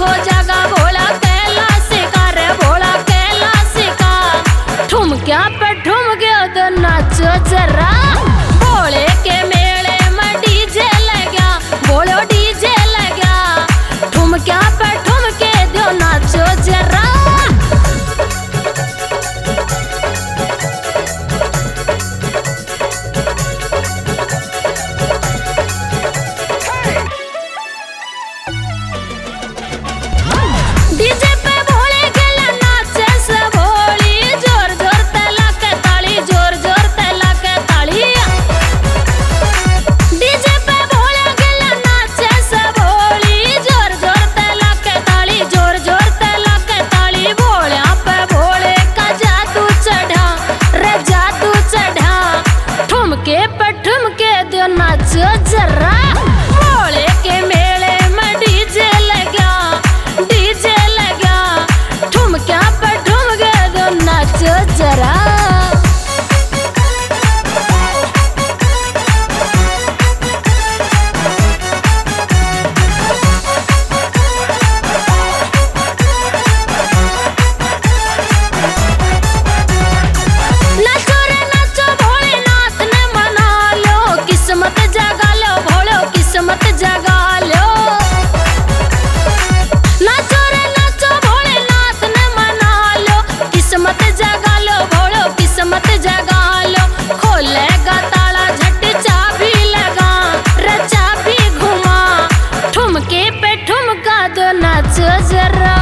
को जगा भोला कैलाश का रे भोला कैलाश का। ठुमक्या पे ठुमके तो नाचो जरा भोले के मेले में डीजे लगा भोलो डीजे लगा। ठुमक्या पे ठुमके दो नाचो जरा। डीजे पे भोले गेला नाचे से भोली जोर जोर तला के ताली जोर जोर तला के ताली। डीजे पे भोले गेला नाचे से भोली जोर जोर तला के ताली जोर जोर तला के ताली। भोल्या पे भोले का जादू चढ़ा रे जादू चढ़ा। ठुमके पे ठुमके दो नाचो जरा भोले के मेले में डीजे लगा डीजे लगा। ठुमक्या पे ठुमके दो नाचो जरा। नाचो रे नाचो भोलेनाथ ने मना लो किस्मत जगा लो भोलो किस्मत जगा लो। नाचो रे नाचो भोलेनाथ ने मना लो किस्मत जगा लो भोलो किस्मत जगा लो। खोलेगा ताला झट चाबी लगा रे चाबी घुमा। ठुमके पे ठुमका दो नाचो जरा।